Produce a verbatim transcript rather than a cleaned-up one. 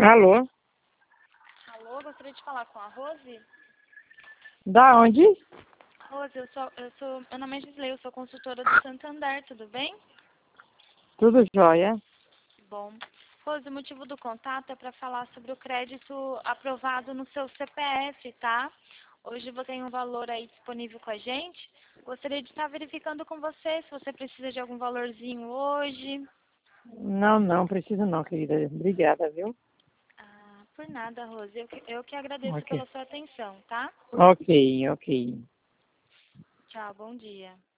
Alô? Alô, gostaria de falar com a Rose? Da onde? Rose, eu sou, eu sou, meu nome é Gisley, eu sou consultora do Santander, tudo bem? Tudo jóia? Bom. Rose, o motivo do contato é para falar sobre o crédito aprovado no seu C P F, tá? Hoje você tem um valor aí disponível com a gente. Gostaria de estar verificando com você se você precisa de algum valorzinho hoje. Não, não, preciso não, querida. Obrigada, viu? Ah, por nada, Rose. Eu que, eu que agradeço Ok. pela sua atenção, tá? Ok, ok. Tchau, bom dia.